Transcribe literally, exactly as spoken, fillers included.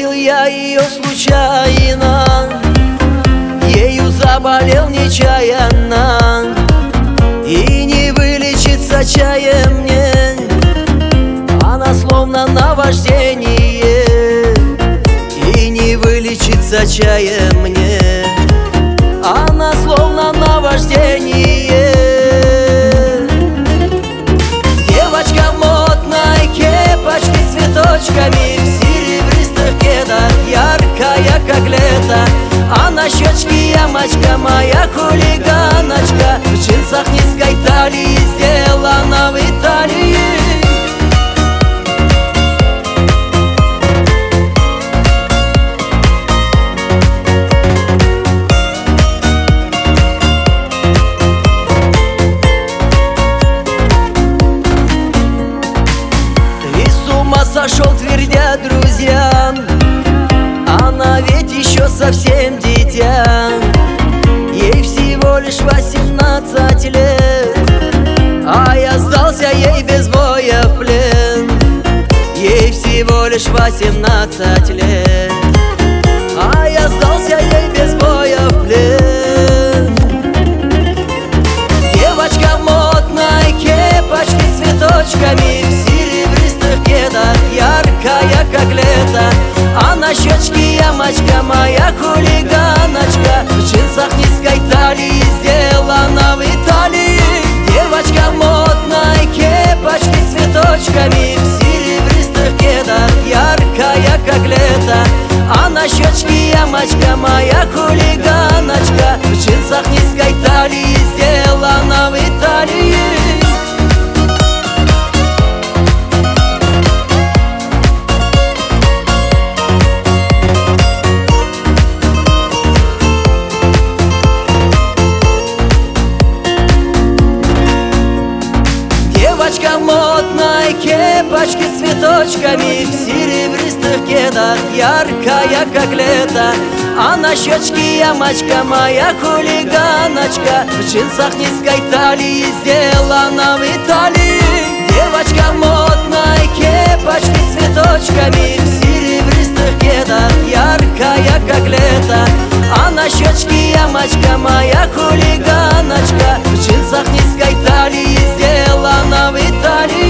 Встретил я ее случайно, ею заболел нечаянно, и не вылечиться чаем мне, она словно наваждение. И не вылечиться чаем мне, она словно наваждение. Девочка в модной кепочке с цветочками, в серебристых кедах, яркая как лето. А на щечке ямочка, моя хулиганочка, в джинсах низкой талии, сделана в Италии. Сошел, твердя друзья, она ведь еще совсем дитя. Ей всего лишь восемнадцать лет, а я сдался ей без боя в плен. Ей всего лишь восемнадцать лет, а я сдался ей без боя в плен. Девочка в модной кепочке с цветочками, в серебристых кедах, яркая как лето. А на щечке ямочка, моя хулиганочка, в джинсах низкой талии, сделана в Италии. Девочка в модной кепочке с цветочками, в серебристых кедах, яркая как лето. А на щечке ямочка, моя хулиганочка, в джинсах низкой талии, сделана в Италии. Девочка в модной кепочке с цветочками, в серебристых кедах, яркая как лето. А на щечке ямочка, моя хулиганочка, в джинсах низкой талии, сделана в Италии. Девочка в модной кепочке с цветочками, в серебристых кедах, яркая как лето. А на щечке ямочка, моя хулиганочка, в джинсах низкой талии, сделана в Италии.